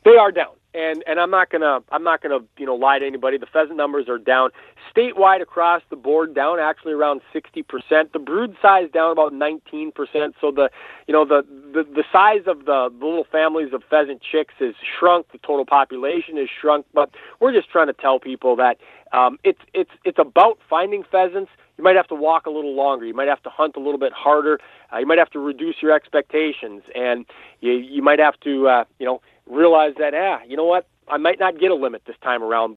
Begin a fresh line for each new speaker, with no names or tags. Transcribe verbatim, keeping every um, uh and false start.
They are down, and and I'm not gonna I'm not gonna you know lie to anybody. The pheasant numbers are down statewide across the board, down actually around sixty percent. The brood size down about nineteen percent. So the you know the, the, the size of the, the little families of pheasant chicks is shrunk. The total population is shrunk. But we're just trying to tell people that um, it's it's it's about finding pheasants. You might have to walk a little longer. You might have to hunt a little bit harder. Uh, you might have to reduce your expectations, and you you might have to uh, you know. realize that, ah, you know what, I might not get a limit this time around,